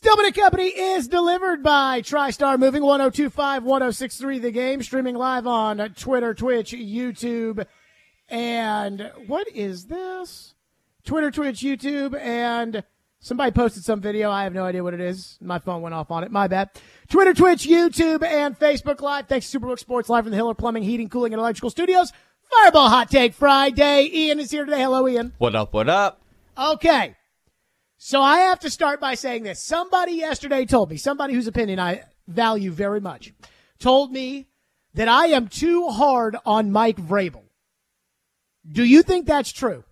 Stillman & Company is delivered by TriStar Moving, 1025-1063 The Game, streaming live on Twitter, Twitch, YouTube, and what is this? Twitter, Twitch, YouTube, and somebody posted some video. I have no idea what it is. My phone went off on it. My bad. Twitter, Twitch, YouTube, and Facebook Live. Thanks to Superbook Sports, live from the Hiller Plumbing, Heating, Cooling, and Electrical Studios. Fireball Hot Take Friday. Ian is here today. Hello, Ian. What up, what up? Okay. So I have to start by saying this. Somebody yesterday told me, somebody whose opinion I value very much, told me that I am too hard on Mike Vrabel. Do you think that's true?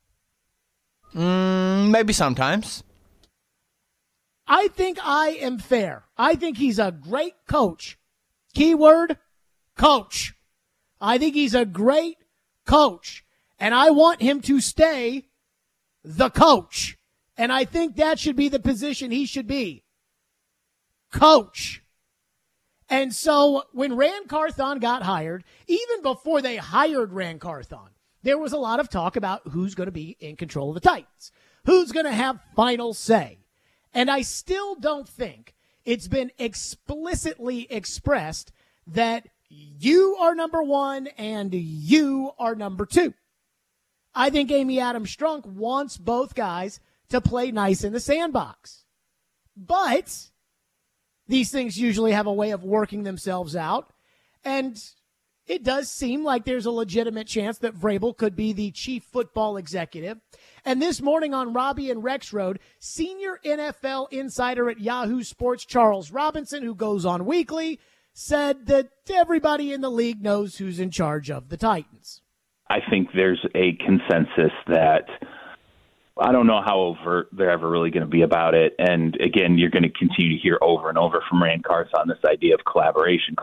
Maybe sometimes. I think I am fair. I think he's a great coach. Keyword, coach. I think he's a great coach, and I want him to stay the coach. And I think that should be the position he should be. Coach. And so when Ran Carthon got hired, even before they hired Ran Carthon, there was a lot of talk about who's going to be in control of the Titans, who's going to have final say. And I still don't think it's been explicitly expressed that you are number one and you are number two. I think Amy Adams Strunk wants both guys to play nice in the sandbox. But these things usually have a way of working themselves out. And it does seem like there's a legitimate chance that Vrabel could be the chief football executive. And this morning on Robbie and Rex Road, senior NFL insider at Yahoo Sports, Charles Robinson, who goes on weekly, said that everybody in the league knows who's in charge of the Titans. I think there's a consensus that I don't know how overt they're ever really going to be about it. And again, you're going to continue to hear over and over from Ran Carthon this idea of collaboration.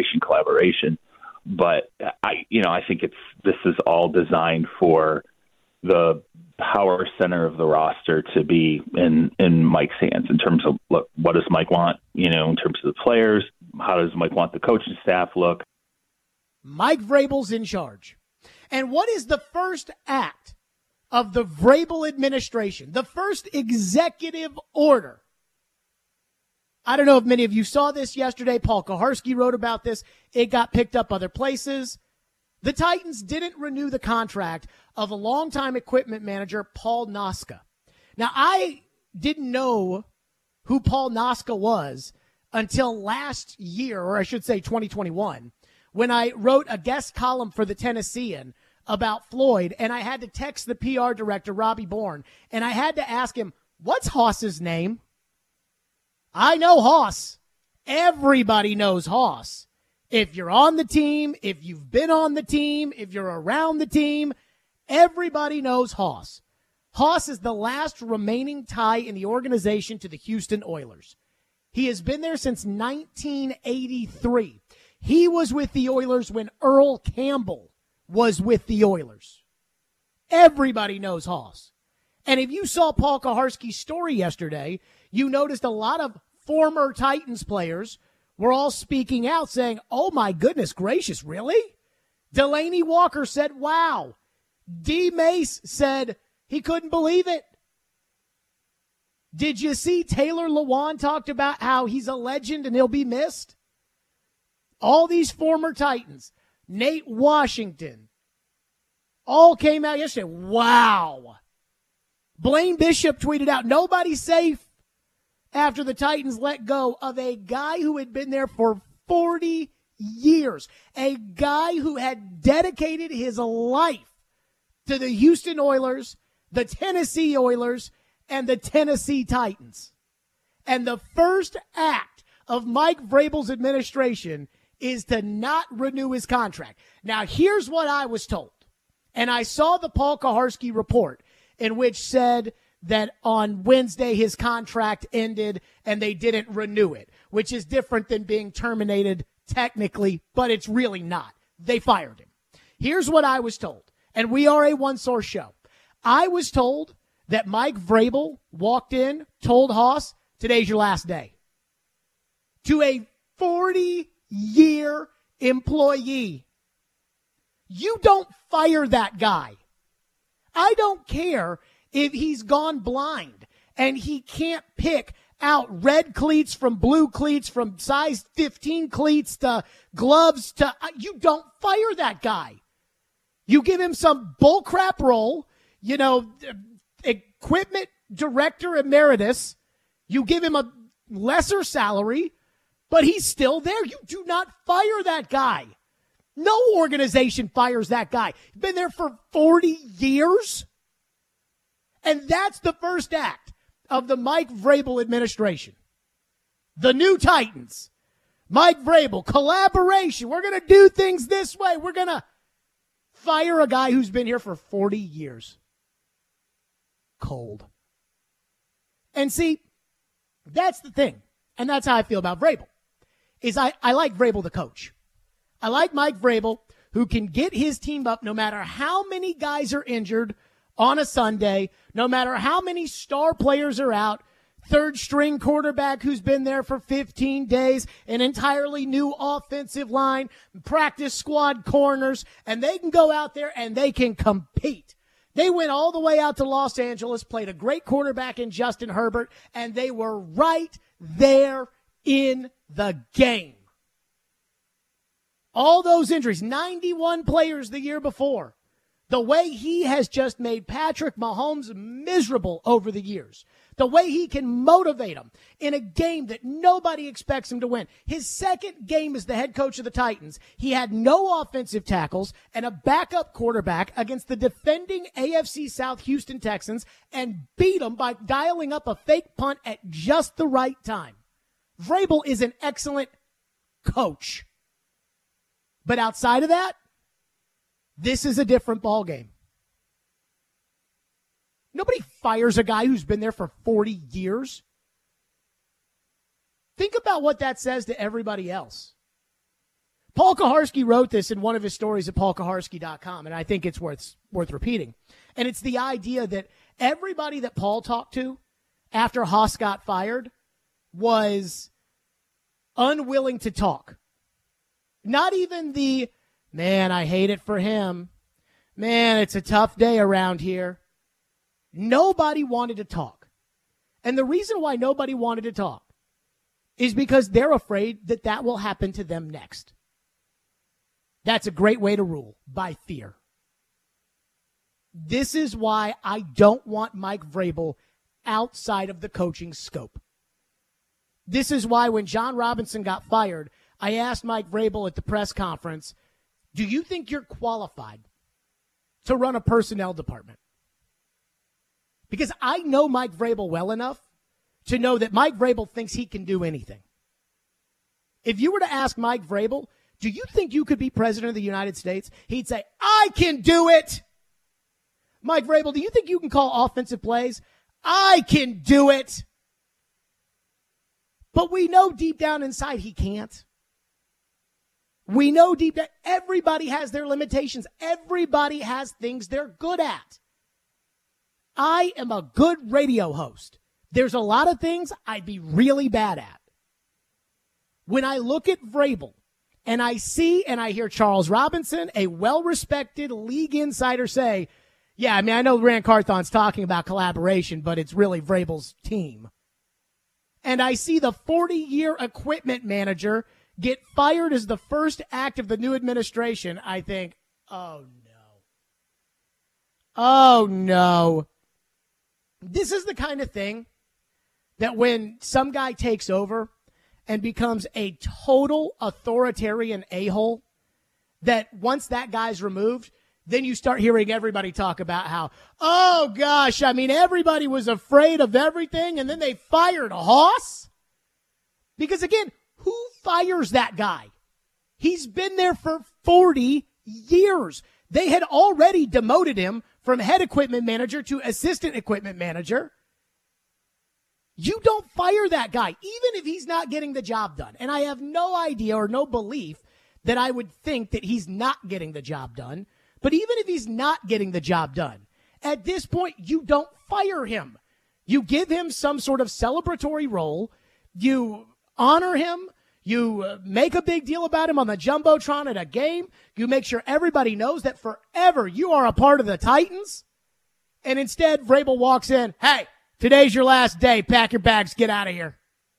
But I think this is all designed for the power center of the roster to be in Mike's hands in terms of what does Mike want, in terms of the players, how does Mike want the coaching staff look? Mike Vrabel's in charge. And what is the first act of the Vrabel administration, the first executive order? I don't know if many of you saw this yesterday. Paul Kaharski wrote about this. It got picked up other places. The Titans didn't renew the contract of a longtime equipment manager, Paul Noska. Now, I didn't know who Paul Noska was until last year, or I should say 2021, when I wrote a guest column for the Tennessean about Floyd, and I had to text the PR director, Robbie Bourne, and I had to ask him, what's Haas's name? I know Haas. Everybody knows Haas. If you're on the team, if you've been on the team, if you're around the team, everybody knows Haas. Haas is the last remaining tie in the organization to the Houston Oilers. He has been there since 1983. He was with the Oilers when Earl Campbell was with the Oilers. Everybody knows Haas. And if you saw Paul Kaharski's story yesterday, you noticed a lot of former Titans players were all speaking out saying, oh my goodness gracious, really? Delaney Walker said, wow. D. Mace said he couldn't believe it. Did you see Taylor Lewan talked about how he's a legend and he'll be missed? All these former Titans, Nate Washington, all came out yesterday. Wow. Blaine Bishop tweeted out, nobody's safe after the Titans let go of a guy who had been there for 40 years, a guy who had dedicated his life to the Houston Oilers, the Tennessee Oilers, and the Tennessee Titans. And the first act of Mike Vrabel's administration is to not renew his contract. Now, here's what I was told. And I saw the Paul Kaharski report in which said that on Wednesday his contract ended and they didn't renew it, which is different than being terminated technically, but it's really not. They fired him. Here's what I was told, and we are a one-source show. I was told that Mike Vrabel walked in, told Haas, today's your last day. To a 40-year employee. You don't fire that guy. I don't care if he's gone blind and he can't pick out red cleats from blue cleats, from size 15 cleats to gloves to, you don't fire that guy. You give him some bullcrap role, equipment director emeritus. You give him a lesser salary, but he's still there. You do not fire that guy. No organization fires that guy. He's been there for 40 years. And that's the first act of the Mike Vrabel administration. The new Titans. Mike Vrabel, collaboration. We're going to do things this way. We're going to fire a guy who's been here for 40 years. Cold. And see, that's the thing. And that's how I feel about Vrabel. Is I like Vrabel the coach. I like Mike Vrabel, who can get his team up no matter how many guys are injured on a Sunday, no matter how many star players are out, third string quarterback who's been there for 15 days, an entirely new offensive line, practice squad corners, and they can go out there and they can compete. They went all the way out to Los Angeles, played a great quarterback in Justin Herbert, and they were right there in the game. All those injuries, 91 players the year before. The way he has just made Patrick Mahomes miserable over the years. The way he can motivate him in a game that nobody expects him to win. His second game as the head coach of the Titans, he had no offensive tackles and a backup quarterback against the defending AFC South Houston Texans and beat them by dialing up a fake punt at just the right time. Vrabel is an excellent coach. But outside of that, this is a different ballgame. Nobody fires a guy who's been there for 40 years. Think about what that says to everybody else. Paul Kaharski wrote this in one of his stories at paulkaharski.com, and I think it's worth repeating. And it's the idea that everybody that Paul talked to after Haas got fired was unwilling to talk. Not even the, man, I hate it for him. Man, it's a tough day around here. Nobody wanted to talk. And the reason why nobody wanted to talk is because they're afraid that that will happen to them next. That's a great way to rule, by fear. This is why I don't want Mike Vrabel outside of the coaching scope. This is why when John Robinson got fired, I asked Mike Vrabel at the press conference, do you think you're qualified to run a personnel department? Because I know Mike Vrabel well enough to know that Mike Vrabel thinks he can do anything. If you were to ask Mike Vrabel, do you think you could be president of the United States? He'd say, I can do it. Mike Vrabel, do you think you can call offensive plays? I can do it. But we know deep down inside he can't. We know deep down, everybody has their limitations. Everybody has things they're good at. I am a good radio host. There's a lot of things I'd be really bad at. When I look at Vrabel and I see and I hear Charles Robinson, a well-respected league insider, say, yeah, I mean, I know Rand Carthon's talking about collaboration, but it's really Vrabel's team. And I see the 40-year equipment manager get fired as the first act of the new administration, I think, oh, no. Oh, no. This is the kind of thing that when some guy takes over and becomes a total authoritarian a-hole, that once that guy's removed, then you start hearing everybody talk about how, oh, gosh, I mean, everybody was afraid of everything, and then they fired Haas? Because, again, who fires that guy? He's been there for 40 years. They had already demoted him from head equipment manager to assistant equipment manager. You don't fire that guy, even if he's not getting the job done. And I have no idea or no belief that I would think that he's not getting the job done. But even if he's not getting the job done, at this point, you don't fire him. You give him some sort of celebratory role. You honor him. You make a big deal about him on the Jumbotron at a game. You make sure everybody knows that forever you are a part of the Titans. And instead, Vrabel walks in, hey, Today's your last day. Pack your bags. Get out of here.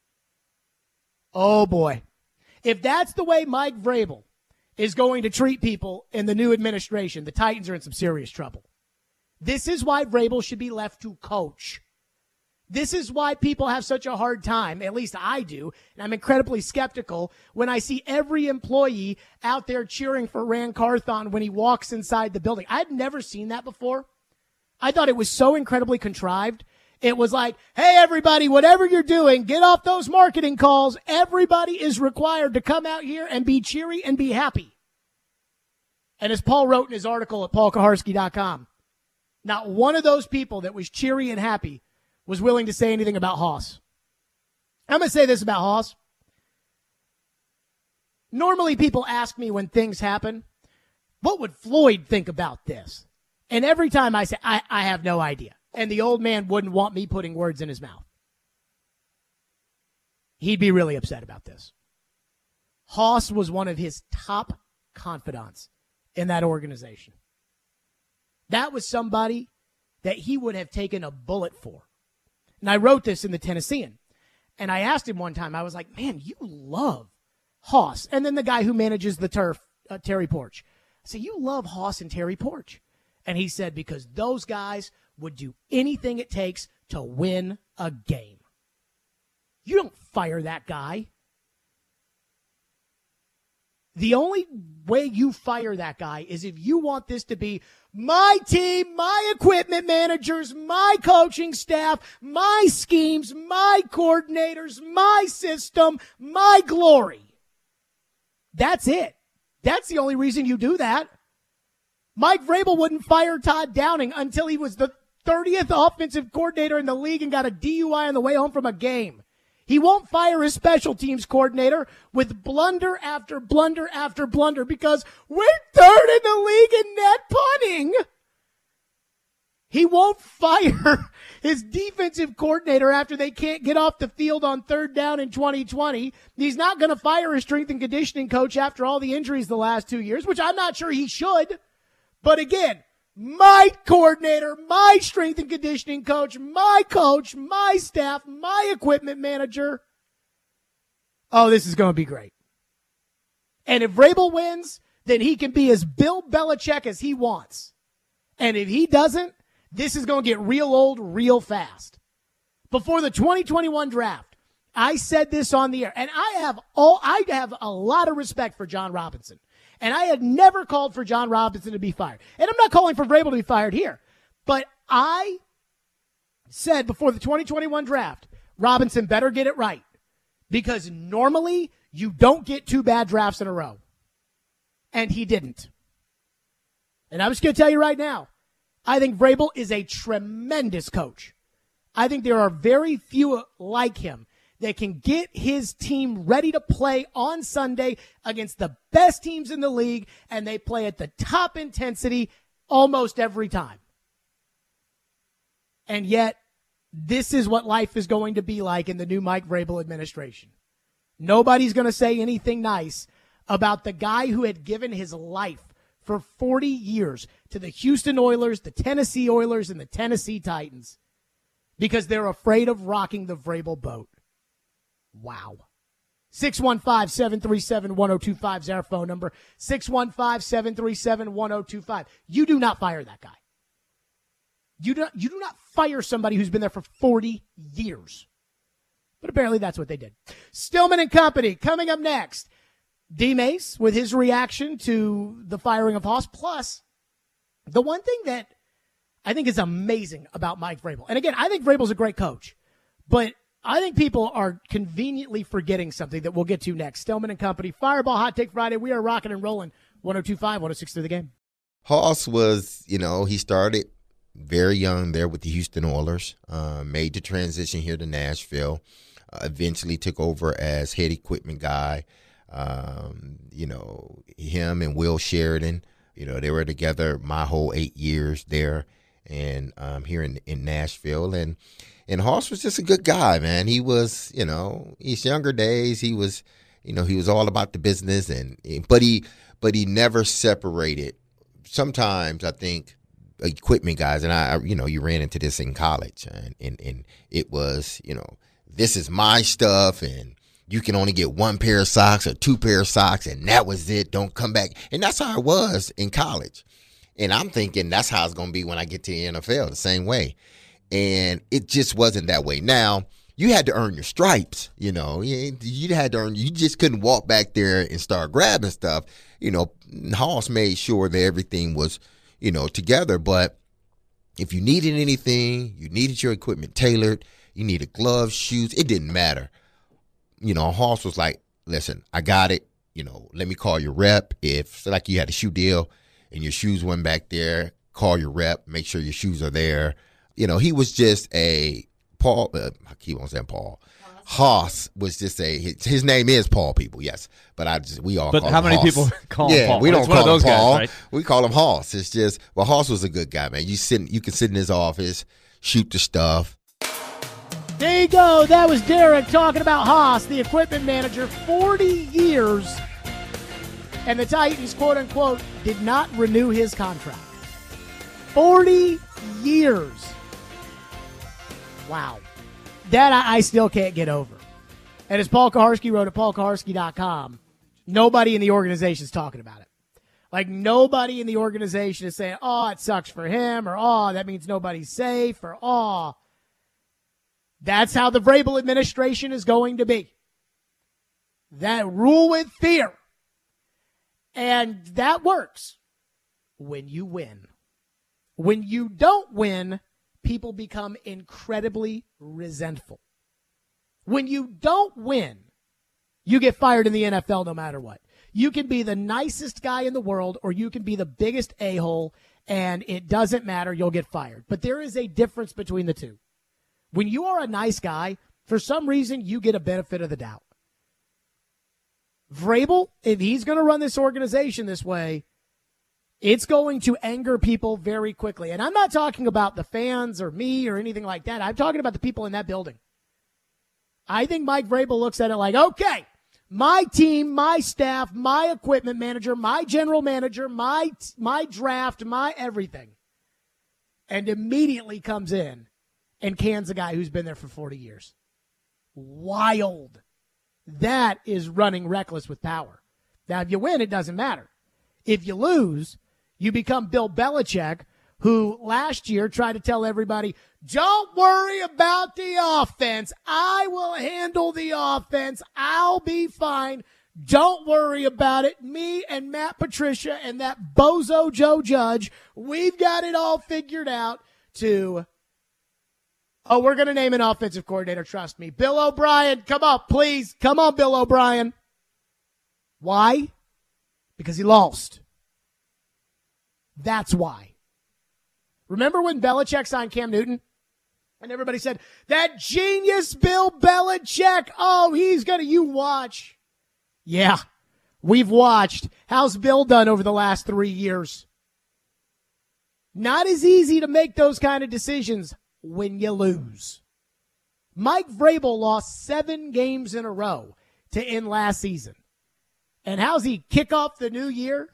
Oh, boy. If that's the way Mike Vrabel is going to treat people in the new administration, the Titans are in some serious trouble. This is why Vrabel should be left to coach. This is why people have such a hard time, at least I do, and I'm incredibly skeptical when I see every employee out there cheering for Ran Carthon when he walks inside the building. I'd never seen that before. I thought it was so incredibly contrived. It was like, hey, everybody, whatever you're doing, get off those marketing calls. Everybody is required to come out here and be cheery and be happy. And as Paul wrote in his article at paulkaharski.com, not one of those people that was cheery and happy was willing to say anything about Haas. I'm going to say this about Haas. Normally people ask me when things happen, what would Floyd think about this? And every time I say, I have no idea. And the old man wouldn't want me putting words in his mouth. He'd be really upset about this. Haas was one of his top confidants in that organization. That was somebody that he would have taken a bullet for. And I wrote this in the Tennessean. And I asked him one time, I was like, man, you love Haas. And then the guy who manages the turf, Terry Porch. I said, you love Haas and Terry Porch. And he said, because those guys would do anything it takes to win a game. You don't fire that guy. The only way you fire that guy is if you want this to be my team, my equipment managers, my coaching staff, my schemes, my coordinators, my system, my glory. That's it. That's the only reason you do that. Mike Vrabel wouldn't fire Todd Downing until he was the 30th offensive coordinator in the league and got a DUI on the way home from a game. He won't fire his special teams coordinator with blunder after blunder after blunder because we're third in the league in net punting. He won't fire his defensive coordinator after they can't get off the field on third down in 2020. He's not going to fire his strength and conditioning coach after all the injuries the last 2 years, which I'm not sure he should. But again, my coordinator, my strength and conditioning coach, my staff, my equipment manager. Oh, this is going to be great. And if Vrabel wins, then he can be as Bill Belichick as he wants. And if he doesn't, this is going to get real old real fast. Before the 2021 draft, I said this on the air, and I have a lot of respect for John Robinson. And I had never called for John Robinson to be fired. And I'm not calling for Vrabel to be fired here. But I said before the 2021 draft, Robinson better get it right. Because normally you don't get 2 bad drafts in a row. And he didn't. And I'm just going to tell you right now, I think Vrabel is a tremendous coach. I think there are very few like him that can get his team ready to play on Sunday against the best teams in the league, and they play at the top intensity almost every time. And yet, this is what life is going to be like in the new Mike Vrabel administration. Nobody's going to say anything nice about the guy who had given his life for 40 years to the Houston Oilers, the Tennessee Oilers, and the Tennessee Titans because they're afraid of rocking the Vrabel boat. Wow. 615-737-1025 is our phone number. 615-737-1025. You do not fire that guy. You do not fire somebody who's been there for 40 years. But apparently that's what they did. Stillman and Company coming up next. D. Mace with his reaction to the firing of Haas. Plus, the one thing that I think is amazing about Mike Vrabel. And again, I think Vrabel's a great coach. But I think people are conveniently forgetting something that we'll get to next. Stillman and Company, Fireball Hot Take Friday. We are rocking and rolling. 102.5, 106 through the game. Haas was, he started very young there with the Houston Oilers, made the transition here to Nashville, eventually took over as head equipment guy. Him and Will Sheridan, they were together my whole 8 years there and here in Nashville. And Haas was just a good guy, man. He was, his younger days, he was all about the business, but he never separated. Sometimes I think equipment guys, and I you ran into this in college, and it was, this is my stuff, and you can only get one pair of socks or two pair of socks, and that was it. Don't come back. And that's how it was in college. And I'm thinking that's how it's going to be when I get to the NFL, the same way. And it just wasn't that way. Now, you had to earn your stripes, you had to earn, you just couldn't walk back there and start grabbing stuff. Hoss made sure that everything was, together. But if you needed anything, you needed your equipment tailored, you needed gloves, shoes, it didn't matter. Hoss was like, listen, I got it. Let me call your rep. If like you had a shoe deal and your shoes went back there, call your rep, make sure your shoes are there. He was just a Paul. I keep on saying Paul. Hoss was just his name is Paul, people, yes. But we all call him Hoss. But how many people call him Paul? Yeah, we don't call him Paul. Guys, right? We call him Hoss. It's just, Hoss was a good guy, man. You can sit in his office, shoot the stuff. There you go. That was Derek talking about Hoss, the equipment manager, 40 years. And the Titans, quote unquote, did not renew his contract. 40 years. Wow. That I still can't get over. And as Paul Kaharski wrote at paulkaharski.com, nobody in the organization is talking about it. Like, nobody in the organization is saying, oh, it sucks for him, or oh, that means nobody's safe, or oh. That's how the Vrabel administration is going to be. That rule with fear. And that works when you win. When you don't win, people become incredibly resentful. When you don't win, you get fired in the NFL no matter what. You can be the nicest guy in the world, or you can be the biggest a-hole, and it doesn't matter, you'll get fired. But there is a difference between the two. When you are a nice guy, for some reason, you get a benefit of the doubt. Vrabel, if he's going to run this organization this way, it's going to anger people very quickly. And I'm not talking about the fans or me or anything like that. I'm talking about the people in that building. I think Mike Vrabel looks at it like, okay, my team, my staff, my equipment manager, my general manager, my draft, my everything. And immediately comes in and cans a guy who's been there for 40 years. Wild. That is running reckless with power. Now, if you win, it doesn't matter. If you lose, you become Bill Belichick, who last year tried to tell everybody, don't worry about the offense. I will handle the offense. I'll be fine. Don't worry about it. Me and Matt Patricia and that bozo Joe Judge, we've got it all figured out. To, oh, we're going to name an offensive coordinator. Trust me. Bill O'Brien, come on, please. Come on, Bill O'Brien. Why? Because he lost. That's why. Remember when Belichick signed Cam Newton? And everybody said, that genius Bill Belichick. Oh, you watch. Yeah, we've watched. How's Bill done over the last 3 years? Not as easy to make those kind of decisions when you lose. Mike Vrabel lost 7 games in a row to end last season. And how's he kick off the new year?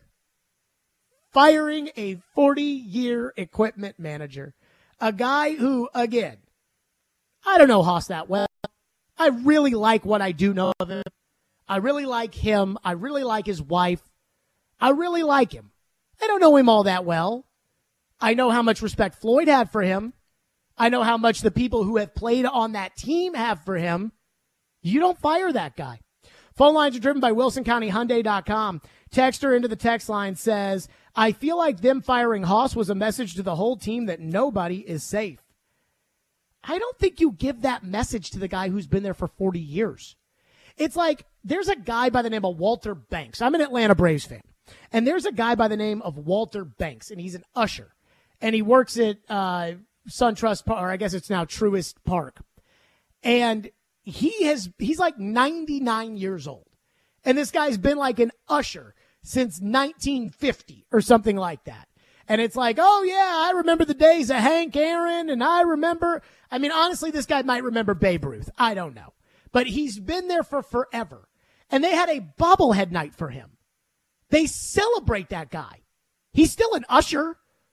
Firing a 40-year equipment manager. A guy who, again, I don't know Hoss that well. I really like what I do know of him. I really like him. I really like his wife. I really like him. I don't know him all that well. I know how much respect Floyd had for him. I know how much the people who have played on that team have for him. You don't fire that guy. Phone lines are driven by WilsonCountyHyundai.com. Texter into the text line says, I feel like them firing Hoss was a message to the whole team that nobody is safe. I don't think you give that message to the guy who's been there for 40 years. It's like there's a guy by the name of Walter Banks. I'm an Atlanta Braves fan. And there's a guy by the name of Walter Banks, and he's an usher. And he works at SunTrust Park, or I guess it's now Truist Park. And he's like 99 years old. And this guy's been like an usher since 1950 or something like that. And it's like, oh, yeah, I remember the days of Hank Aaron, and honestly, this guy might remember Babe Ruth. I don't know. But he's been there for forever. And they had a bobblehead night for him. They celebrate that guy. He's still an usher,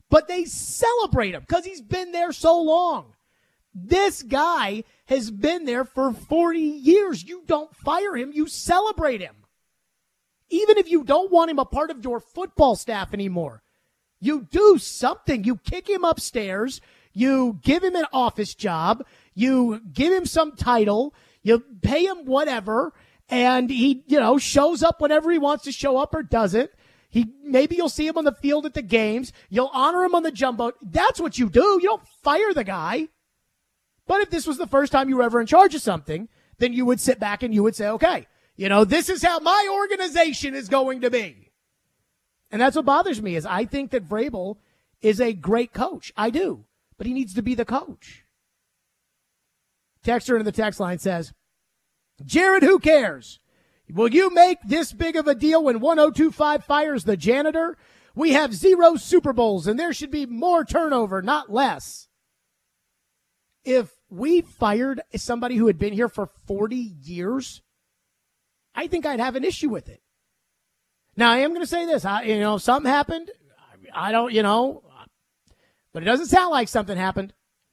but they celebrate him because he's been there so long. This guy has been there for 40 years. You don't fire him. You celebrate him. Even if you don't want him a part of your football staff anymore, you do something. You kick him upstairs. You give him an office job. You give him some title. You pay him whatever. And he, shows up whenever he wants to show up or doesn't. Maybe you'll see him on the field at the games. You'll honor him on the jumbo. That's what you do. You don't fire the guy. But if this was the first time you were ever in charge of something, then you would sit back and you would say, okay, this is how my organization is going to be. And that's what bothers me is I think that Vrabel is a great coach. I do. But he needs to be the coach. Texter in the text line says, Jared, who cares? Will you make this big of a deal when 1025 fires the janitor? We have 0 Super Bowls, and there should be more turnover, not less. If we fired somebody who had been here for 40 years, I think I'd have an issue with it. Now, I am going to say this. If something happened, I don't, but it doesn't sound like something happened.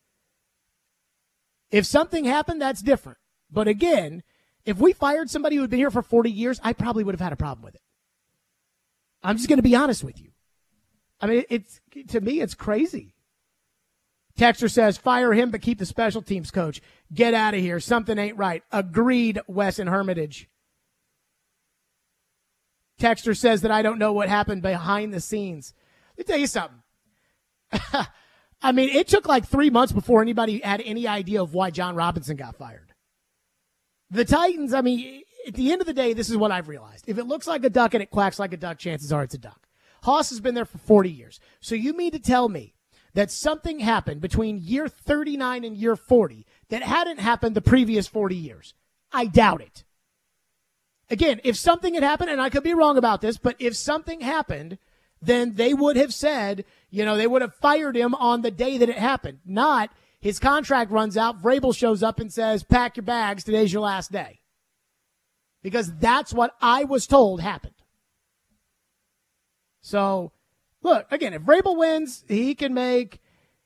If something happened, that's different. But again, if we fired somebody who had been here for 40 years, I probably would have had a problem with it. I'm just going to be honest with you. I mean, to me, it's crazy. Texter says, fire him, but keep the special teams coach. Get out of here. Something ain't right. Agreed, Wes and Hermitage. Texter says that I don't know what happened behind the scenes. Let me tell you something. I mean, it took like 3 months before anybody had any idea of why John Robinson got fired. The Titans, at the end of the day, this is what I've realized. If it looks like a duck and it quacks like a duck, chances are it's a duck. Haas has been there for 40 years. So you mean to tell me that something happened between year 39 and year 40 that hadn't happened the previous 40 years? I doubt it. Again, if something had happened, and I could be wrong about this, but if something happened, then they would have said, they would have fired him on the day that it happened. Not his contract runs out, Vrabel shows up and says, pack your bags, today's your last day. Because that's what I was told happened. So, look, again, if Vrabel wins, he can make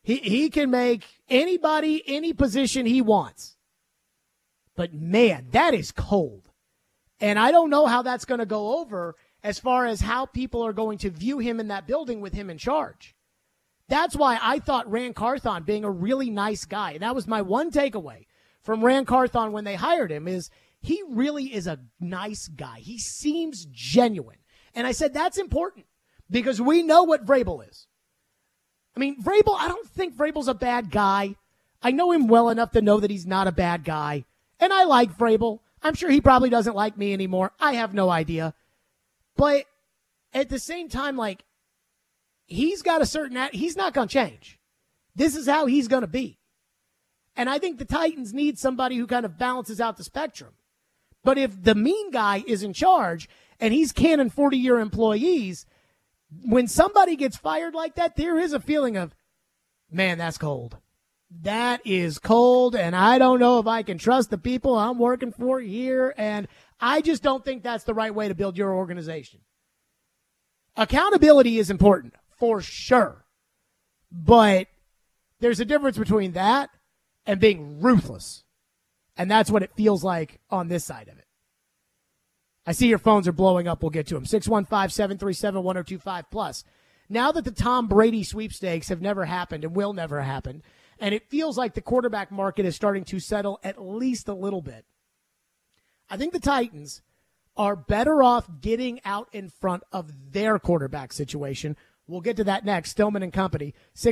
anybody any position he wants. But man, that is cold. And I don't know how that's going to go over as far as how people are going to view him in that building with him in charge. That's why I thought Ran Carthon being a really nice guy, and that was my one takeaway from Ran Carthon when they hired him, is he really is a nice guy. He seems genuine. And I said that's important because we know what Vrabel is. I mean, Vrabel, I don't think Vrabel's a bad guy. I know him well enough to know that he's not a bad guy. And I like Vrabel. I'm sure he probably doesn't like me anymore. I have no idea. But at the same time, he's got a certain, he's not going to change. This is how he's going to be. And I think the Titans need somebody who kind of balances out the spectrum. But if the mean guy is in charge and he's canning 40-year employees, when somebody gets fired like that, there is a feeling of, man, that's cold. That is cold, and I don't know if I can trust the people I'm working for here, and I just don't think that's the right way to build your organization. Accountability is important, for sure, but there's a difference between that and being ruthless, and that's what it feels like on this side of it. I see your phones are blowing up. We'll get to them. 615-737-1025 plus. Now that the Tom Brady sweepstakes have never happened and will never happen, and it feels like the quarterback market is starting to settle at least a little bit, I think the Titans are better off getting out in front of their quarterback situation. We'll get to that next. Stillman and Company,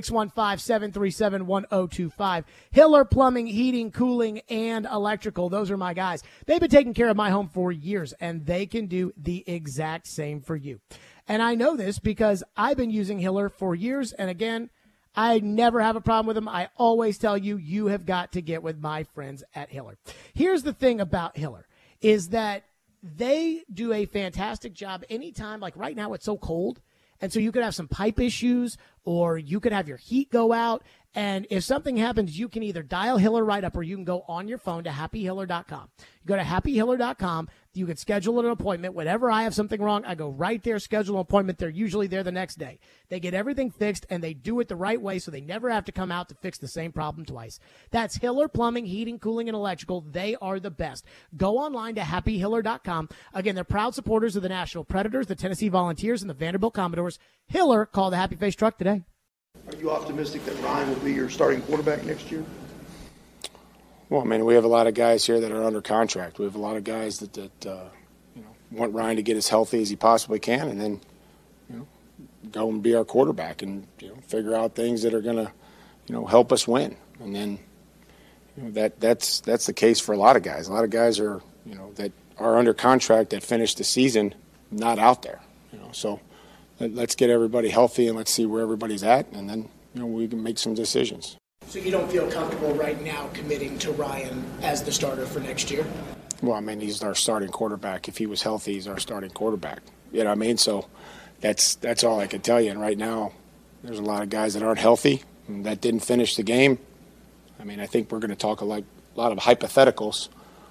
615-737-1025. Hiller Plumbing, Heating, Cooling, and Electrical. Those are my guys. They've been taking care of my home for years, and they can do the exact same for you. And I know this because I've been using Hiller for years, and again, I never have a problem with them. I always tell you, you have got to get with my friends at Hiller. Here's the thing about Hiller, is that they do a fantastic job anytime, like right now it's so cold, and so you could have some pipe issues or you could have your heat go out, And if something happens, you can either dial Hiller right up or you can go on your phone to happyhiller.com. You go to happyhiller.com. You can schedule an appointment. Whenever I have something wrong, I go right there, schedule an appointment. They're usually there the next day. They get everything fixed, and they do it the right way so they never have to come out to fix the same problem twice. That's Hiller Plumbing, Heating, Cooling, and Electrical. They are the best. Go online to happyhiller.com. Again, they're proud supporters of the Nashville Predators, the Tennessee Volunteers, and the Vanderbilt Commodores. Hiller, call the Happy Face Truck today. Are you optimistic that Ryan will be your starting quarterback next year? Well, I mean, we have a lot of guys here that are under contract. We have a lot of guys that want Ryan to get as healthy as he possibly can, and then go and be our quarterback and figure out things that are going to help us win. And then that's the case for a lot of guys. A lot of guys are that are under contract that finished the season not out there. So let's get everybody healthy and let's see where everybody's at, and then we can make some decisions. So you don't feel comfortable right now committing to Ryan as the starter for next year? Well, I mean, he's our starting quarterback. If he was healthy, he's our starting quarterback. You know what I mean? So that's all I can tell you. And right now, there's a lot of guys that aren't healthy and that didn't finish the game. I mean, I think we're going to talk a lot of hypotheticals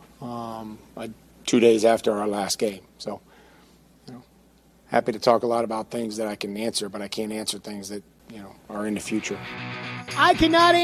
2 days after our last game. So, happy to talk a lot about things that I can answer, but I can't answer things that are in the future. I cannot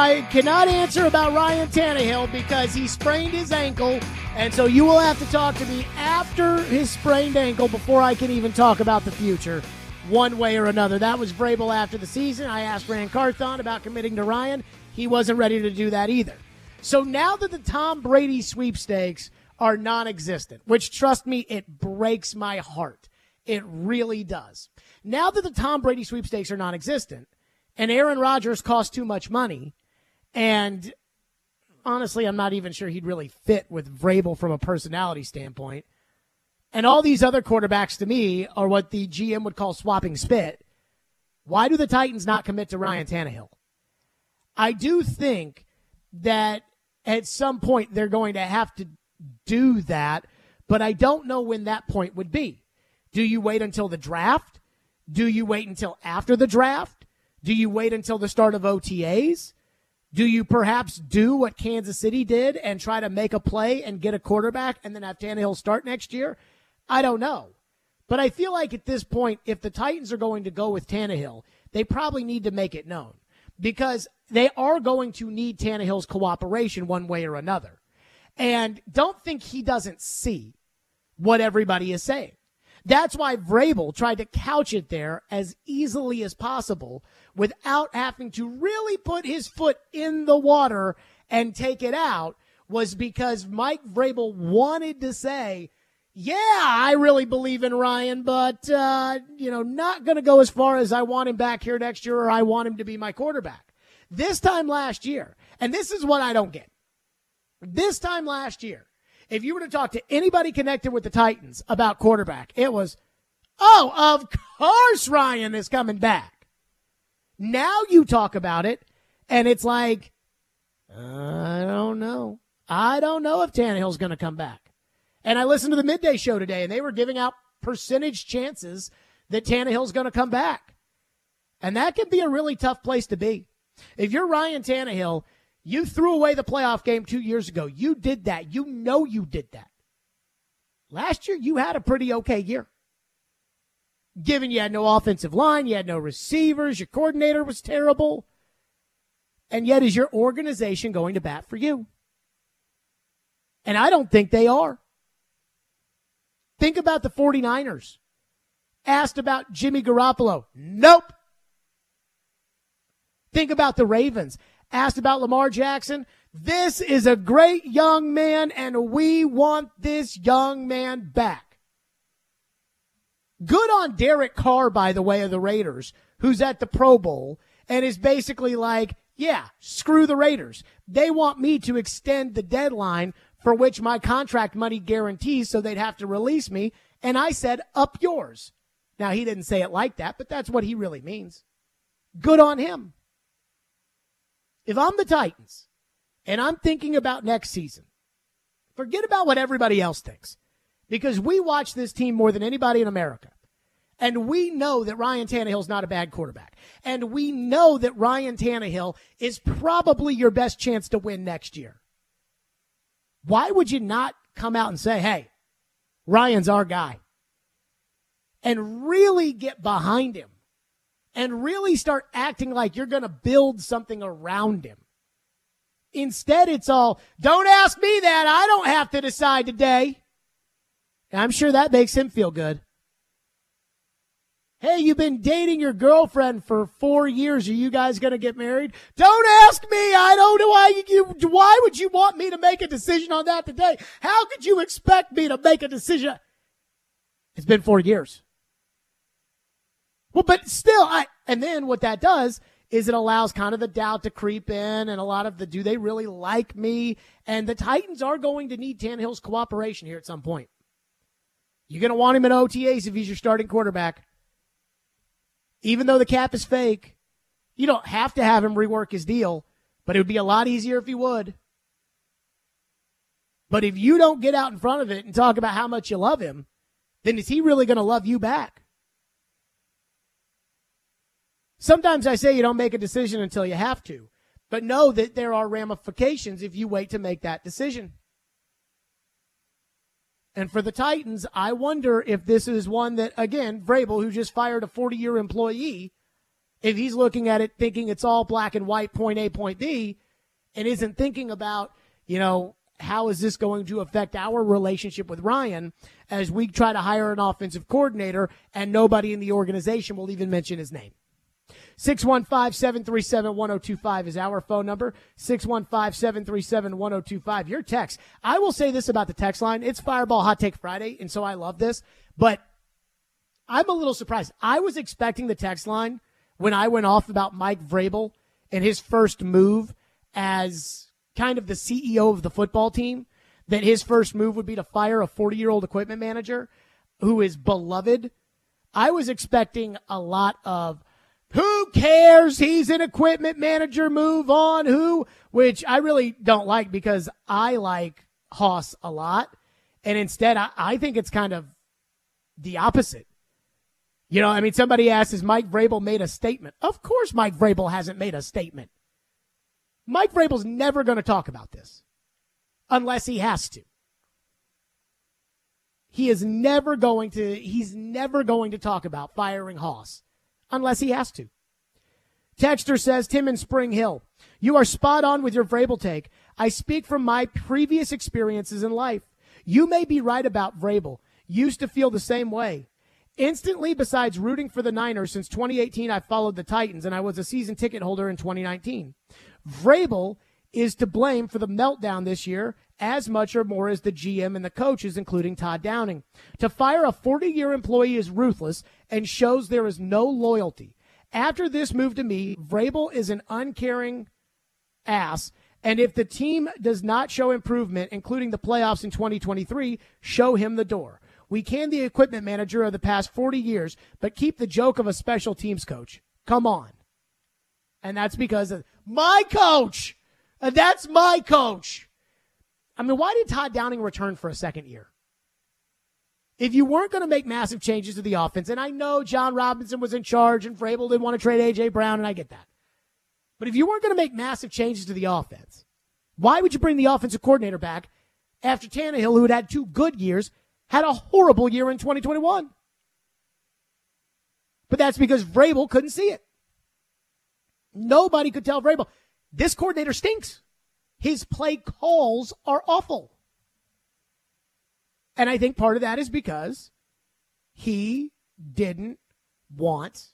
answer about Ryan Tannehill because he sprained his ankle, and so you will have to talk to me after his sprained ankle before I can even talk about the future one way or another. That was Vrabel after the season. I asked Rand Carthon about committing to Ryan. He wasn't ready to do that either. So now that the Tom Brady sweepstakes are non-existent, which, trust me, it breaks my heart. It really does. Now that the Tom Brady sweepstakes are non-existent, and Aaron Rodgers costs too much money, and honestly, I'm not even sure he'd really fit with Vrabel from a personality standpoint, and all these other quarterbacks to me are what the GM would call swapping spit, why do the Titans not commit to Ryan Tannehill? I do think that at some point they're going to have to do that, but I don't know when that point would be. Do you wait until the draft? Do you wait until after the draft? Do you wait until the start of OTAs? Do you perhaps do what Kansas City did and try to make a play and get a quarterback and then have Tannehill start next year? I don't know. But I feel like at this point, if the Titans are going to go with Tannehill, they probably need to make it known because they are going to need Tannehill's cooperation one way or another. And don't think he doesn't see what everybody is saying. That's why Vrabel tried to couch it there as easily as possible without having to really put his foot in the water and take it out, was because Mike Vrabel wanted to say, yeah, I really believe in Ryan, but, not going to go as far as I want him back here next year or I want him to be my quarterback. This time last year, and this is what I don't get. This time last year, if you were to talk to anybody connected with the Titans about quarterback, it was, oh, of course Ryan is coming back. Now you talk about it, and it's like, I don't know. I don't know if Tannehill's going to come back. And I listened to the midday show today, and they were giving out percentage chances that Tannehill's going to come back. And that can be a really tough place to be. If you're Ryan Tannehill, you threw away the playoff game 2 years ago. You did that. You know you did that. Last year, you had a pretty okay year. Given you had no offensive line, you had no receivers, your coordinator was terrible. And yet, is your organization going to bat for you? And I don't think they are. Think about the 49ers. Asked about Jimmy Garoppolo. Nope. Think about the Ravens. Asked about Lamar Jackson. This is a great young man, and we want this young man back. Good on Derek Carr, by the way, of the Raiders, who's at the Pro Bowl and is basically like, yeah, screw the Raiders. They want me to extend the deadline for which my contract money guarantees, so they'd have to release me. And I said, up yours. Now, he didn't say it like that, but that's what he really means. Good on him. If I'm the Titans and I'm thinking about next season, forget about what everybody else thinks, because we watch this team more than anybody in America. And we know that Ryan Tannehill's not a bad quarterback. And we know that Ryan Tannehill is probably your best chance to win next year. Why would you not come out and say, hey, Ryan's our guy? And really get behind him. And really start acting like you're going to build something around him. Instead, it's all, don't ask me that. I don't have to decide today. And I'm sure that makes him feel good. Hey, you've been dating your girlfriend for 4 years. Are you guys going to get married? Don't ask me. I don't know why would you want me to make a decision on that today? How could you expect me to make a decision? It's been 4 years. Well, but still, and then what that does is it allows kind of the doubt to creep in and a lot of the, do they really like me? And the Titans are going to need Tannehill's cooperation here at some point. You're going to want him in OTAs if he's your starting quarterback. Even though the cap is fake, you don't have to have him rework his deal, but it would be a lot easier if he would. But if you don't get out in front of it and talk about how much you love him, then is he really going to love you back? Sometimes I say you don't make a decision until you have to, but know that there are ramifications if you wait to make that decision. And for the Titans, I wonder if this is one that, again, Vrabel, who just fired a 40-year employee, if he's looking at it thinking it's all black and white, point A, point B, and isn't thinking about, how is this going to affect our relationship with Ryan as we try to hire an offensive coordinator and nobody in the organization will even mention his name. 615-737-1025 is our phone number. 615-737-1025. Your text. I will say this about the text line. It's Fireball Hot Take Friday, and so I love this. But I'm a little surprised. I was expecting the text line when I went off about Mike Vrabel and his first move as kind of the CEO of the football team, that his first move would be to fire a 40-year-old equipment manager who is beloved. I was expecting a lot of, who cares? He's an equipment manager. Move on. Which I really don't like because I like Haas a lot. And instead, I think it's kind of the opposite. Somebody asked, has Mike Vrabel made a statement? Of course Mike Vrabel hasn't made a statement. Mike Vrabel's never going to talk about this unless he has to. He's never going to talk about firing Haas. Unless he has to. Texter says, Tim in Spring Hill, you are spot on with your Vrabel take. I speak from my previous experiences in life. You may be right about Vrabel. Used to feel the same way. Instantly, besides rooting for the Niners since 2018, I followed the Titans, and I was a season ticket holder in 2019. Vrabel is to blame for the meltdown this year as much or more as the GM and the coaches, including Todd Downing. To fire a 40-year employee is ruthless and shows there is no loyalty. After this move to me, Vrabel is an uncaring ass, and if the team does not show improvement, including the playoffs in 2023, show him the door. We can the equipment manager of the past 40 years, but keep the joke of a special teams coach. Come on. And that's because of my coach. That's my coach. Why did Todd Downing return for a second year? If you weren't going to make massive changes to the offense, and I know John Robinson was in charge and Vrabel didn't want to trade A.J. Brown, and I get that. But if you weren't going to make massive changes to the offense, why would you bring the offensive coordinator back after Tannehill, who had had 2 good years, had a horrible year in 2021? But that's because Vrabel couldn't see it. Nobody could tell Vrabel, this coordinator stinks. His play calls are awful. And I think part of that is because he didn't want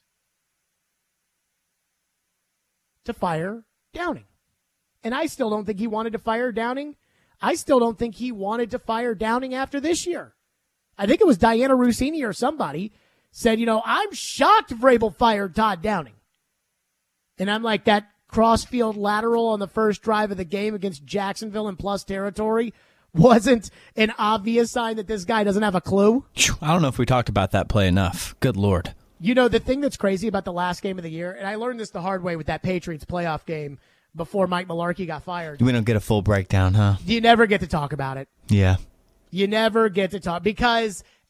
to fire Downing. And I still don't think he wanted to fire Downing. I still don't think he wanted to fire Downing after this year. I think it was Diana Rossini or somebody said, I'm shocked Vrabel fired Todd Downing. And I'm like, that crossfield lateral on the first drive of the game against Jacksonville in plus territory wasn't an obvious sign that this guy doesn't have a clue. I don't know if we talked about that play enough. Good Lord. The thing that's crazy about the last game of the year, and I learned this the hard way with that Patriots playoff game before Mike Mularkey got fired. We don't get a full breakdown, huh? You never get to talk about it. Yeah. You never get to talk because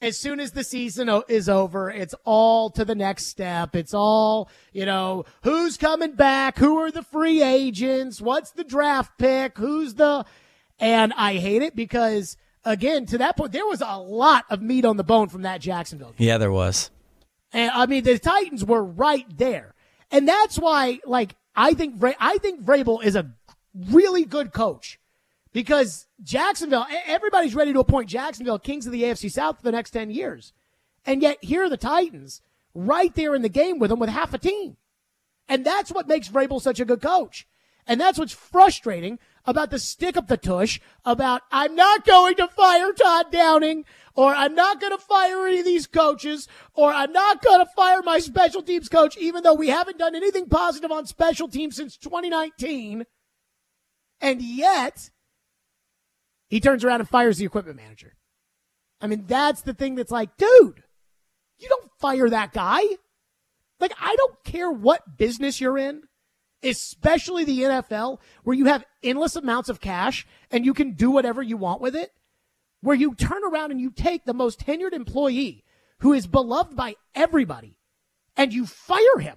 as soon as the season is over, it's all to the next step. It's all, who's coming back? Who are the free agents? What's the draft pick? And I hate it because, again, to that point, there was a lot of meat on the bone from that Jacksonville game. Yeah, there was. And I mean, the Titans were right there. And that's why, I think Vrabel is a really good coach. Because Jacksonville, everybody's ready to appoint Jacksonville kings of the AFC South for the next 10 years. And yet here are the Titans right there in the game with them with half a team. And that's what makes Vrabel such a good coach. And that's what's frustrating about the stick up the tush about I'm not going to fire Todd Downing, or I'm not going to fire any of these coaches, or I'm not going to fire my special teams coach, even though we haven't done anything positive on special teams since 2019. And yet he turns around and fires the equipment manager. I mean, that's the thing that's like, dude, you don't fire that guy. I don't care what business you're in, especially the NFL, where you have endless amounts of cash and you can do whatever you want with it, where you turn around and you take the most tenured employee who is beloved by everybody and you fire him.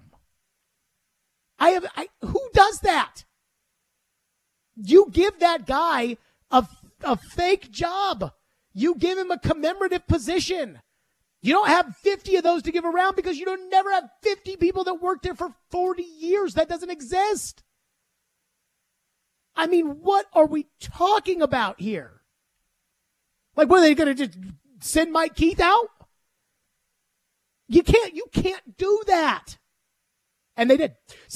Who does that? You give that guy a fake job. You give him a commemorative position. You don't have 50 of those to give around because you don't never have 50 people that worked there for 40 years. That doesn't exist. I mean, what are we talking about here? What are they going to just send Mike Keith out? You can't do that. And they did.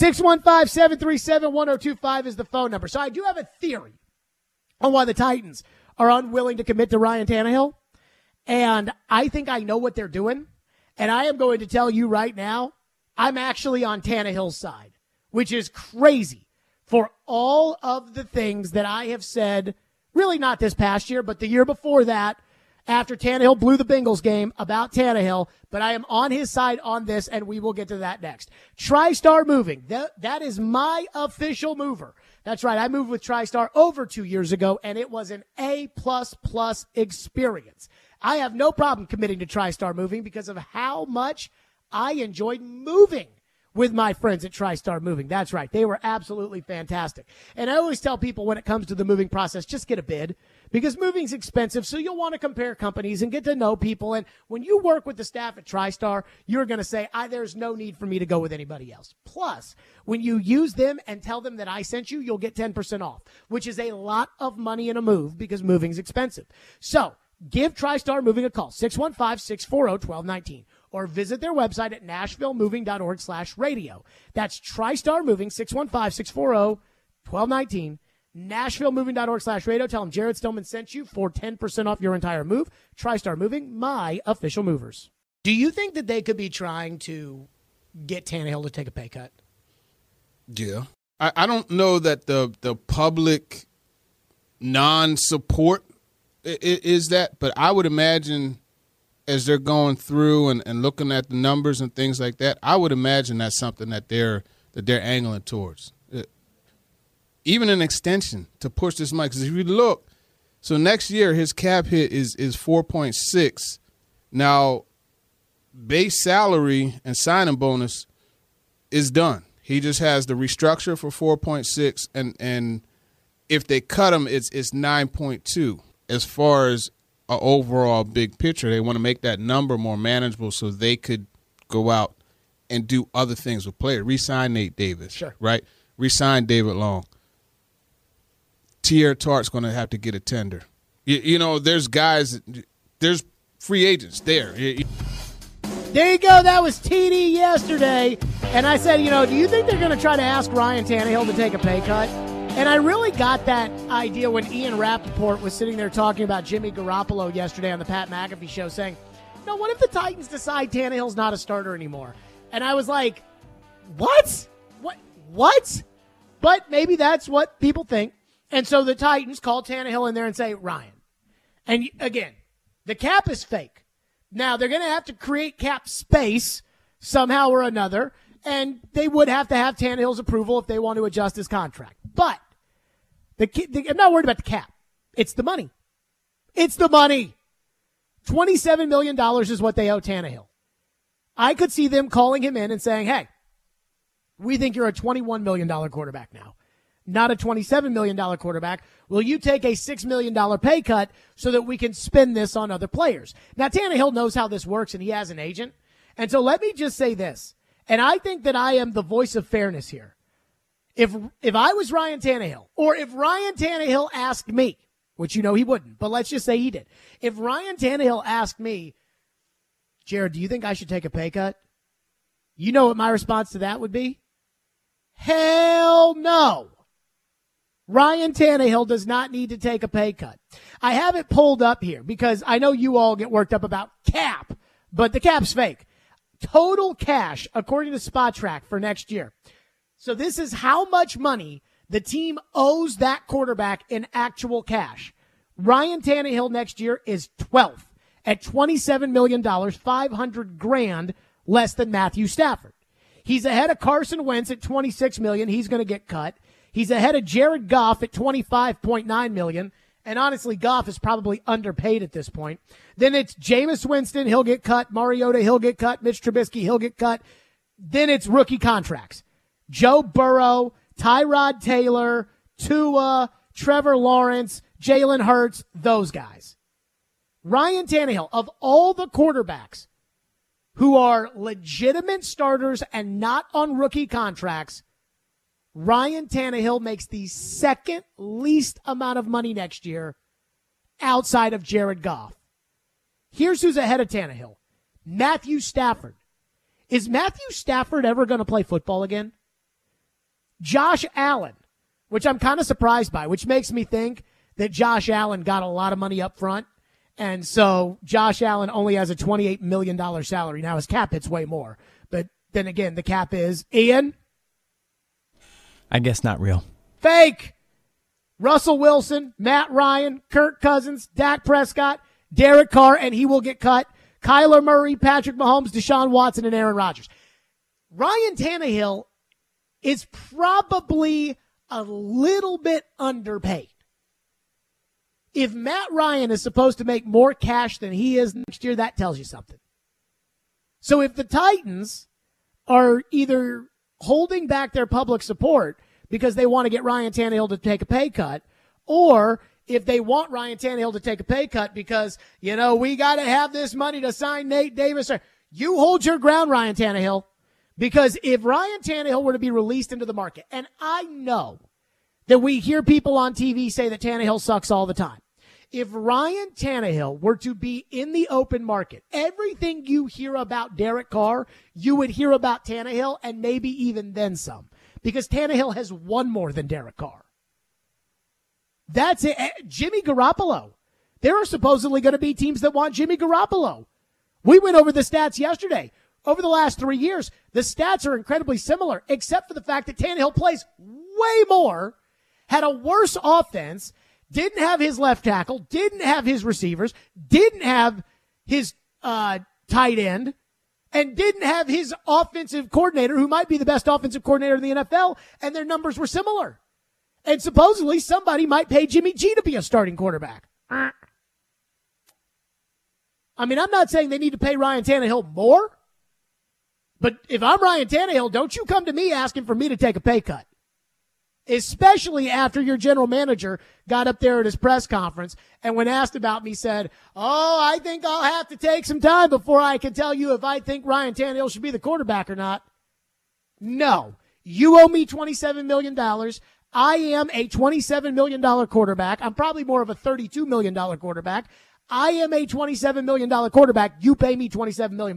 615-737-1025 is the phone number. So I do have a theory on why the Titans are unwilling to commit to Ryan Tannehill. And I think I know what they're doing. And I am going to tell you right now, I'm actually on Tannehill's side, which is crazy for all of the things that I have said, really not this past year, but the year before that, after Tannehill blew the Bengals game about Tannehill. But I am on his side on this, and we will get to that next. TriStar Moving. That is my official mover. That's right. I moved with TriStar over 2 years ago, and it was an A++ experience. I have no problem committing to TriStar Moving because of how much I enjoyed moving with my friends at TriStar Moving. That's right. They were absolutely fantastic. And I always tell people when it comes to the moving process, just get a bid because moving's expensive. So you'll want to compare companies and get to know people. And when you work with the staff at TriStar, you're going to say, there's no need for me to go with anybody else. Plus, when you use them and tell them that I sent you, you'll get 10% off, which is a lot of money in a move because moving's expensive. So give TriStar Moving a call, 615-640-1219. Or visit their website at nashvillemoving.org/radio. That's TriStar Moving, 615-640-1219. nashvillemoving.org/radio. Tell them Jared Stillman sent you for 10% off your entire move. TriStar Moving, my official movers. Do you think that they could be trying to get Tannehill to take a pay cut? Yeah. I don't know that the public non-support is that, but I would imagine as they're going through and looking at the numbers and things like that, I would imagine that's something that they're angling towards. Even an extension to push this money. Because if you look, so next year his cap hit is 4.6. Now, base salary and signing bonus is done. He just has the restructure for 4.6, and if they cut him, it's 9.2. As far as an overall big picture, they want to make that number more manageable so they could go out and do other things with players. Re-sign Nate Davis, sure, right? Re-sign David Long. Tier Tart's going to have to get a tender. You know, there's guys, there's free agents there. There you go. That was TD yesterday. And I said, do you think they're going to try to ask Ryan Tannehill to take a pay cut? And I really got that idea when Ian Rappaport was sitting there talking about Jimmy Garoppolo yesterday on the Pat McAfee show saying, what if the Titans decide Tannehill's not a starter anymore? And I was like, what? What? But maybe that's what people think. And so the Titans call Tannehill in there and say, Ryan. And again, the cap is fake. Now, they're going to have to create cap space somehow or another, and they would have to have Tannehill's approval if they want to adjust his contract. But I'm not worried about the cap. It's the money. It's the money. $27 million is what they owe Tannehill. I could see them calling him in and saying, hey, we think you're a $21 million quarterback now, not a $27 million quarterback. Will you take a $6 million pay cut so that we can spend this on other players? Now, Tannehill knows how this works, and he has an agent. And so let me just say this, and I think that I am the voice of fairness here. If I was Ryan Tannehill, or if Ryan Tannehill asked me, which you know he wouldn't, but let's just say he did. If Ryan Tannehill asked me, Jared, do you think I should take a pay cut? You know what my response to that would be? Hell no. Ryan Tannehill does not need to take a pay cut. I have it pulled up here because I know you all get worked up about cap, but the cap's fake. Total cash, according to SpotTrack, for next year. So this is how much money the team owes that quarterback in actual cash. Ryan Tannehill next year is 12th at $27 million, $500,000 less than Matthew Stafford. He's ahead of Carson Wentz at $26 million. He's going to get cut. He's ahead of Jared Goff at $25.9 million. And honestly, Goff is probably underpaid at this point. Then it's Jameis Winston. He'll get cut. Mariota, he'll get cut. Mitch Trubisky, he'll get cut. Then it's rookie contracts. Joe Burrow, Tyrod Taylor, Tua, Trevor Lawrence, Jalen Hurts, those guys. Ryan Tannehill, of all the quarterbacks who are legitimate starters and not on rookie contracts, Ryan Tannehill makes the second least amount of money next year outside of Jared Goff. Here's who's ahead of Tannehill. Matthew Stafford. Is Matthew Stafford ever going to play football again? Josh Allen, which I'm kind of surprised by, which makes me think that Josh Allen got a lot of money up front. And so Josh Allen only has a $28 million salary. Now his cap hits way more. But then again, the cap is, Ian? I guess not real. Fake. Russell Wilson, Matt Ryan, Kirk Cousins, Dak Prescott, Derek Carr, and he will get cut. Kyler Murray, Patrick Mahomes, Deshaun Watson, and Aaron Rodgers. Ryan Tannehill is probably a little bit underpaid. If Matt Ryan is supposed to make more cash than he is next year, that tells you something. So if the Titans are either holding back their public support because they want to get Ryan Tannehill to take a pay cut, or if they want Ryan Tannehill to take a pay cut because, you know, we got to have this money to sign Nate Davis, you hold your ground, Ryan Tannehill. Because if Ryan Tannehill were to be released into the market, and I know that we hear people on TV say that Tannehill sucks all the time. If Ryan Tannehill were to be in the open market, everything you hear about Derek Carr, you would hear about Tannehill, and maybe even then some. Because Tannehill has won more than Derek Carr. That's it. Jimmy Garoppolo. There are supposedly going to be teams that want Jimmy Garoppolo. We went over the stats yesterday. Over the last 3 years, the stats are incredibly similar, except for the fact that Tannehill plays way more, had a worse offense, didn't have his left tackle, didn't have his receivers, didn't have his tight end, and didn't have his offensive coordinator, who might be the best offensive coordinator in the NFL, and their numbers were similar. And supposedly somebody might pay Jimmy G to be a starting quarterback. I mean, I'm not saying they need to pay Ryan Tannehill more, but if I'm Ryan Tannehill, don't you come to me asking for me to take a pay cut. Especially after your general manager got up there at his press conference and when asked about me said, I think I'll have to take some time before I can tell you if I think Ryan Tannehill should be the quarterback or not. No. You owe me $27 million. I am a $27 million quarterback. I'm probably more of a $32 million quarterback. I am a $27 million quarterback. You pay me $27 million.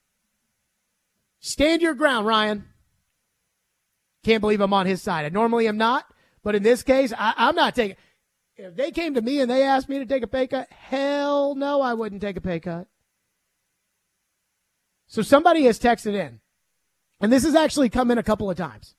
Stand your ground, Ryan. Can't believe I'm on his side. I normally am not, but in this case, I'm not taking. If they came to me and they asked me to take a pay cut, hell no, I wouldn't take a pay cut. So somebody has texted in, and this has actually come in a couple of times.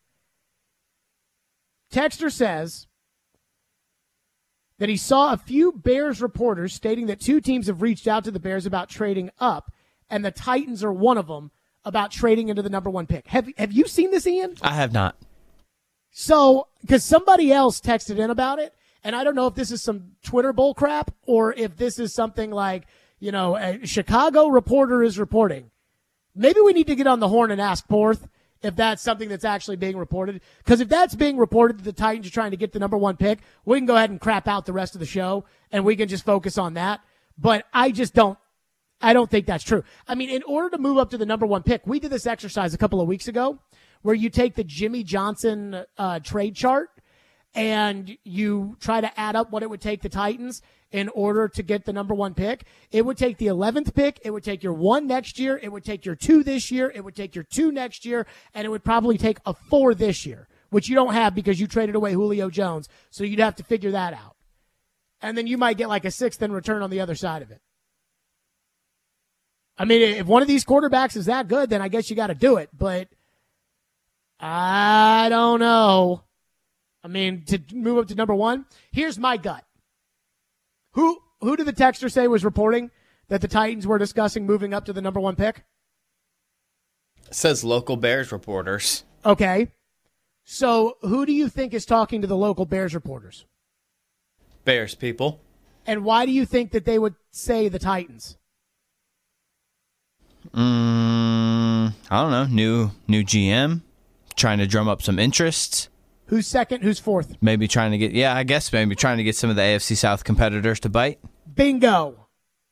Texter says that he saw a few Bears reporters stating that two teams have reached out to the Bears about trading up, and the Titans are one of them, about trading into the number one pick. Have you seen this, Ian? I have not. So, because somebody else texted in about it, and I don't know if this is some Twitter bull crap or if this is something like, a Chicago reporter is reporting. Maybe we need to get on the horn and ask Porth if that's something that's actually being reported. Because if that's being reported that the Titans are trying to get the number 1 pick, we can go ahead and crap out the rest of the show and we can just focus on that. But I don't think that's true. I mean, in order to move up to the number 1 pick, we did this exercise a couple of weeks ago where you take the Jimmy Johnson trade chart and you try to add up what it would take the Titans in order to get the number 1 pick. It would take the 11th pick. It would take your 1 next year. It would take your 2 this year. It would take your 2 next year. And it would probably take a 4 this year, which you don't have because you traded away Julio Jones. So you'd have to figure that out. And then you might get like a 6th in return on the other side of it. I mean, if one of these quarterbacks is that good, then I guess you got to do it. But I don't know. I mean, to move up to number 1, here's my gut. Who did the texter say was reporting that the Titans were discussing moving up to the number 1 pick? It says local Bears reporters. Okay. So who do you think is talking to the local Bears reporters? Bears people. And why do you think that they would say the Titans? I don't know. New GM, trying to drum up some interest. Who's second? Who's fourth? Maybe trying to get, trying to get some of the AFC South competitors to bite. Bingo.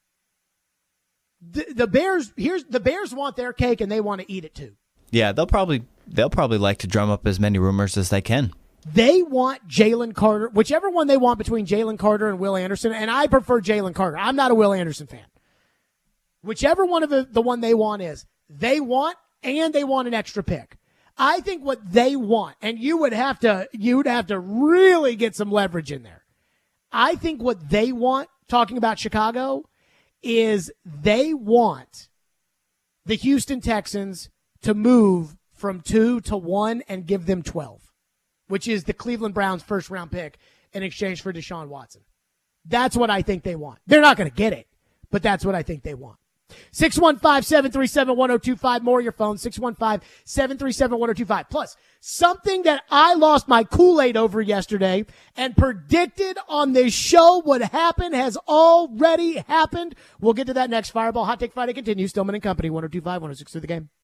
The Bears want their cake and they want to eat it too. Yeah, they'll probably like to drum up as many rumors as they can. They want Jalen Carter, whichever one they want between Jalen Carter and Will Anderson, and I prefer Jalen Carter. I'm not a Will Anderson fan. Whichever one of the one they want is, they want an extra pick. I think what they want, and you would have to really get some leverage in there. I think what they want, talking about Chicago, is they want the Houston Texans to move from 2 to 1 and give them 12, which is the Cleveland Browns' first-round pick in exchange for Deshaun Watson. That's what I think they want. They're not going to get it, but that's what I think they want. 615-737-1025. More your phone, 615-737-1025. Plus, something that I lost my Kool-Aid over yesterday and predicted on this show would happen has already happened. We'll get to that next. Fireball Hot Take Friday continues. Stillman and Company, 102.5, 106 through the game.